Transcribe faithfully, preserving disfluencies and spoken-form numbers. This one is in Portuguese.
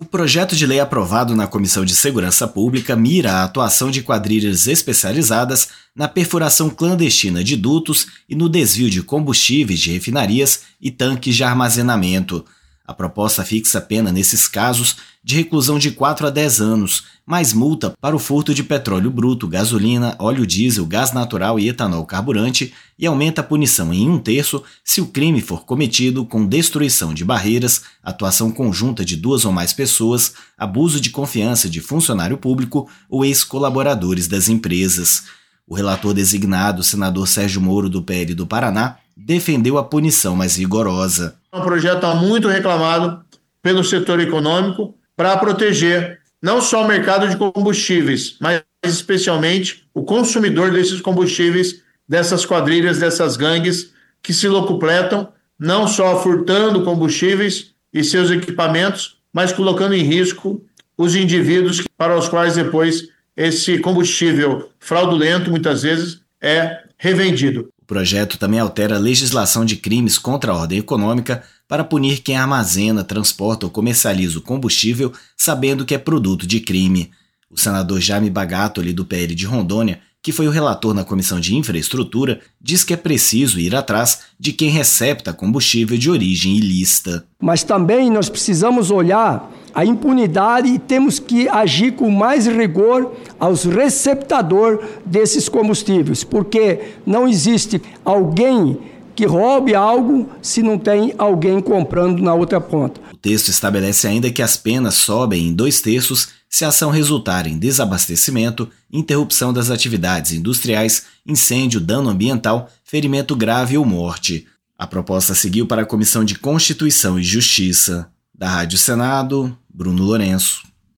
O projeto de lei aprovado na Comissão de Segurança Pública mira a atuação de quadrilhas especializadas na perfuração clandestina de dutos e no desvio de combustíveis de refinarias e tanques de armazenamento. A proposta fixa a pena nesses casos de reclusão de quatro a dez anos, mais multa para o furto de petróleo bruto, gasolina, óleo diesel, gás natural e etanol carburante e aumenta a punição em um terço se o crime for cometido com destruição de barreiras, atuação conjunta de duas ou mais pessoas, abuso de confiança de funcionário público ou ex-colaboradores das empresas. O relator designado, o senador Sérgio Moro, do P L do Paraná, defendeu a punição mais rigorosa. É um projeto muito reclamado pelo setor econômico para proteger não só o mercado de combustíveis, mas especialmente o consumidor desses combustíveis, dessas quadrilhas, dessas gangues que se locupletam, não só furtando combustíveis e seus equipamentos, mas colocando em risco os indivíduos para os quais depois esse combustível fraudulento, muitas vezes, é revendido. O projeto também altera a legislação de crimes contra a ordem econômica para punir quem armazena, transporta ou comercializa o combustível sabendo que é produto de crime. O senador Jaime Bagatoli, do P L de Rondônia, que foi o relator na Comissão de Infraestrutura, diz que é preciso ir atrás de quem recepta combustível de origem ilícita. Mas também nós precisamos olhar a impunidade e temos que agir com mais rigor aos receptadores desses combustíveis, porque não existe alguém que roube algo se não tem alguém comprando na outra ponta. O texto estabelece ainda que as penas sobem em dois terços se a ação resultar em desabastecimento, interrupção das atividades industriais, incêndio, dano ambiental, ferimento grave ou morte. A proposta seguiu para a Comissão de Constituição e Justiça. Da Rádio Senado, Bruno Lourenço.